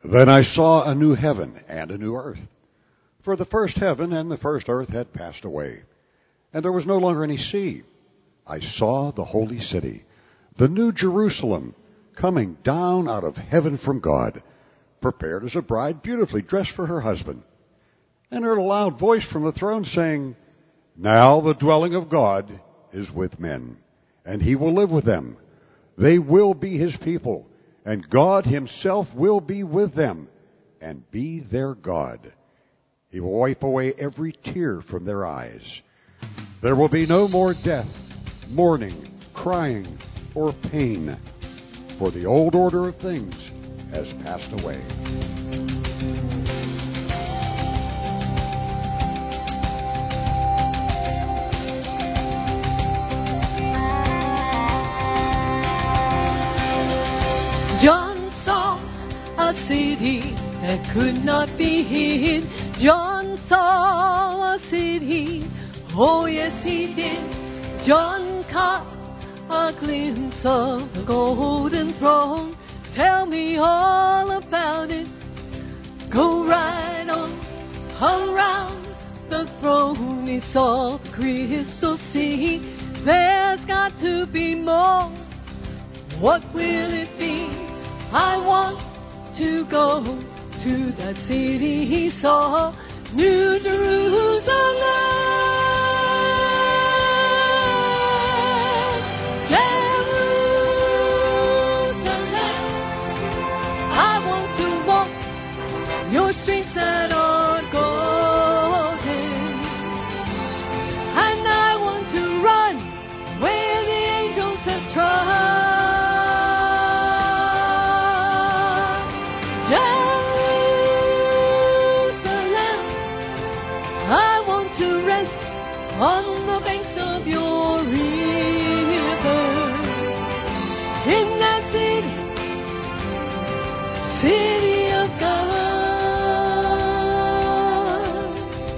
Then I saw a new heaven and a new earth. For the first heaven and the first earth had passed away, and there was no longer any sea. I saw the holy city, the new Jerusalem, coming down out of heaven from God, prepared as a bride beautifully dressed for her husband. And I heard a loud voice from the throne saying, "Now the dwelling of God is with men, and he will live with them. They will be his people, and God himself will be with them and be their God. He will wipe away every tear from their eyes. There will be no more death, mourning, crying, or pain, for the old order of things has passed away." John saw a city that could not be hid. John saw a city, oh yes he did. John caught a glimpse of the golden throne. Tell me all about it. Go right on around the throne. He saw the crystal sea. There's got to be more. What will it be? I want to go to that city he saw, New Jerusalem. Jerusalem, I want to walk your streets that are golden, and I want to run where the angels have trod. On the banks of your river, in that city, city of God.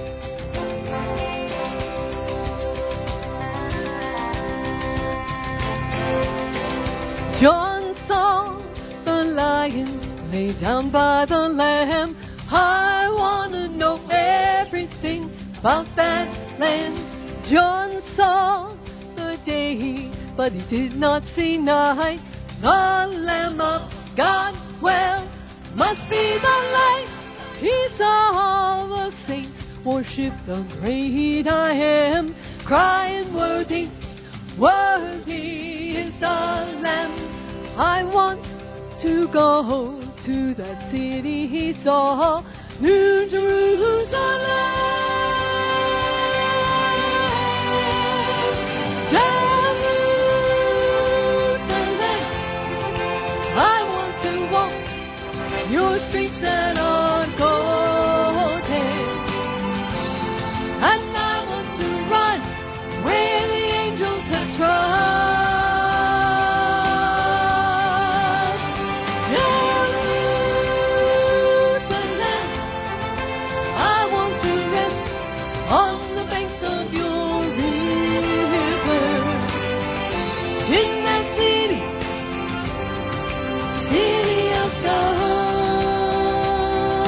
John saw the lion lay down by the lamb. I want to know everything about that land. John saw the day, but he did not see night. The Lamb of God, well, must be the light. He saw the saints worship the great I am, crying, "Worthy, worthy is the Lamb." I want to go to that city he saw, New Jerusalem. Jerusalem, I want to walk your streets that are golden, and I want to run where the angels have trod. Jerusalem, I want to rest on the banks of your river, in that city, city of God.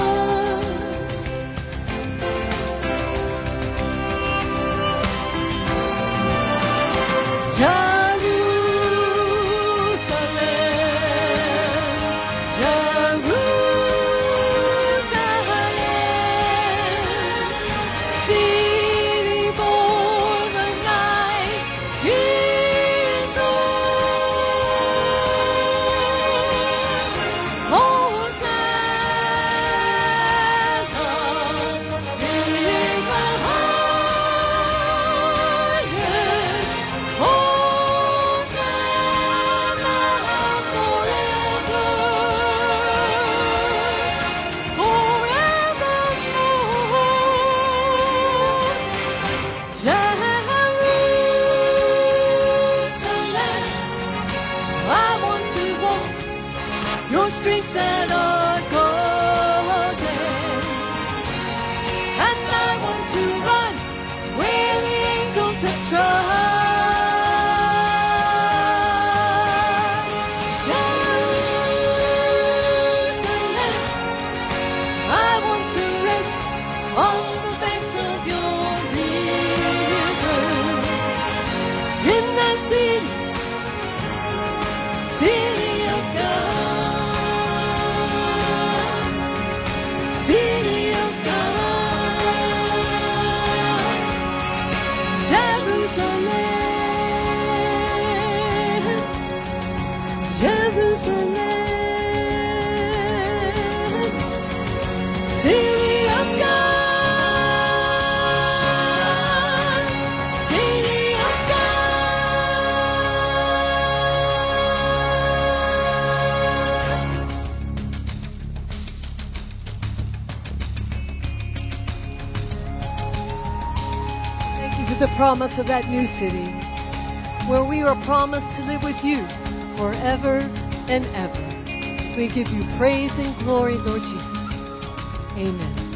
the promise of that new city where we are promised to live with you forever and ever. We give you praise and glory, Lord Jesus. Amen.